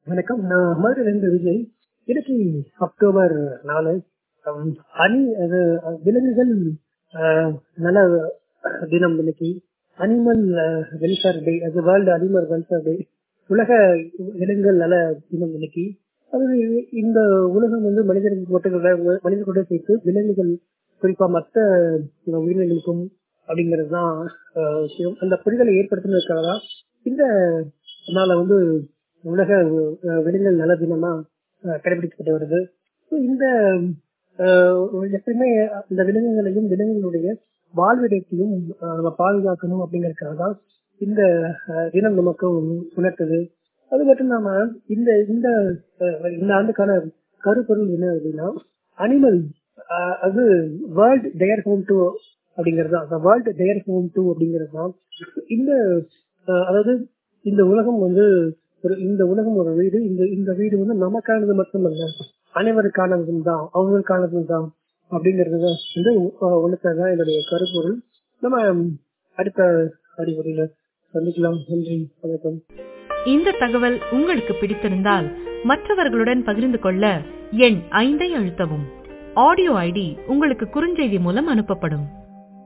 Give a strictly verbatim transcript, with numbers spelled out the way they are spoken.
வணக்கம். நான் மதுரையிலிருந்து விஜய். இன்னைக்கு அக்டோபர் நாலு. ஹம், அணி அது அஹ், விலங்குகள் அஹ், நல தினம் இன்னைக்கு. அனிமல் வெல்ஃபேர் டே, அது வேர்ல்டு அனிமல் வெல்ஃபேர் டே, உலக விலங்குகள் நல தினம் இன்னைக்கு. அது இந்த உலகம் வந்து மனிதர்கள் மட்டும் மனிதர்களோட சேர்த்து விலங்குகள், குறிப்பா மற்ற உயிரினங்களுக்கும் அப்படிங்கிறது தான் விஷயம். அந்த புரிதலை ஏற்படுத்தினதுக்காக தான் இந்த நாளை வந்து உலக அஹ், விலங்குகள் நல தினமா அஹ், கடைபிடிக்கப்பட்டு வருது. So, இந்த அஹ், எப்பயுமே இந்த விலங்குகளையும் விலங்குகளுடைய வாழ்விடத்தையும் அஹ், நம்ம பாதுகாக்கணும் அப்படிங்கறதுக்காக தான் இந்த அஹ், தினம் நமக்கு உணர்த்துது. அது மட்டும் இல்லாம இந்த இந்த அஹ், இந்த ஆண்டுக்கான கருப்பொருள் என்ன அப்படின்னா, அனிமல் அது வேர்ல்ட் டேர் ஹோம் டூ அப்படிங்கிறது தான். வேர்ல்ட் டேர் ஹோம் டூ அப்படிங்கிறது தான் இந்த அஹ், அதாவது இந்த உலகம் வந்து ஒரு இந்த உலகம் ஒரு வீடு. இந்த இந்த வீடு வந்து நமக்கானது மட்டுமல்ல, அனைவருக்கானதும் தான், அவங்களுக்கானதும் தான் அப்படிங்கிறது தான் வந்து உலகத்தான் என்னுடைய கருப்பொருள். நம்ம அடுத்த அறிவுரையில சந்திக்கலாம். நன்றி, வணக்கம். இந்த தகவல் உங்களுக்கு பிடித்திருந்தால் மற்றவர்களுடன் பகிர்ந்து கொள்ள எண் ஐந்தை அழுத்தவும். ஆடியோ ஐடி உங்களுக்கு குறுஞ்செய்தி மூலம் அனுப்பப்படும்.